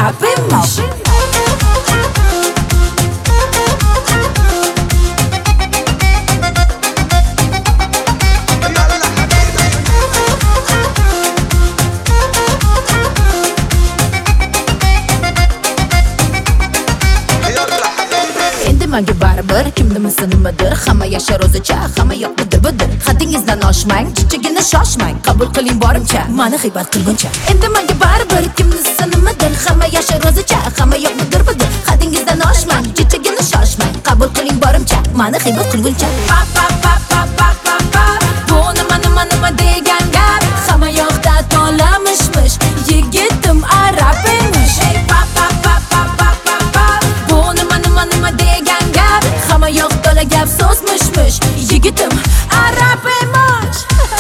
arab emish. Menga baribir kimnimisi nimadir, hamma yashar o'zicha, hamma yoq bidir. Haddingizdan oshmang, chichigini shoshmang, qabul qiling borimcha, meni g'iybat qilguncha. Endi menga baribir kimnimisi nimadir, hamma yashar o'zicha, hamma yoq bidir. Haddingizdan oshmang, chichigini shoshmang, qabul qiling borimcha, meni g'iybat qilguncha. Pa pa pa pa pa pa pa. Bu nima degan gap, hamma yoqda to'lamishmish, yigitim arab emish. Pa pa pa pa pa pa pa. Bu nima degan gap, hamma yoq to'la gap so'zmishmish, yigitim arab emish.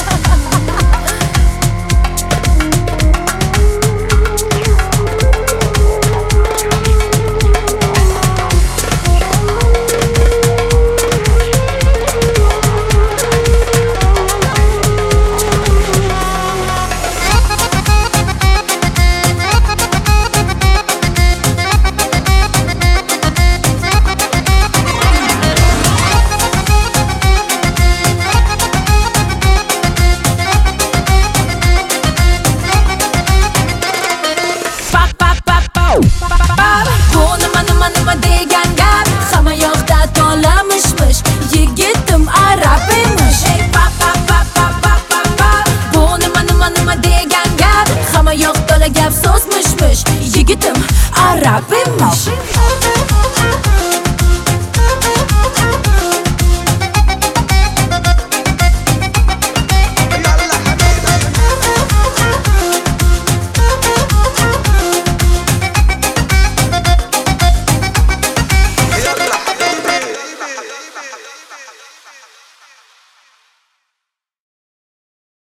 Nima degan gap, hamma yoqda to'lamishmish, yigitim arab emish. Pa pa pa pa pa pa pa. Bu nima degan gap, hamma yoq to'la gap so'zmishmish, yigitim arab emish.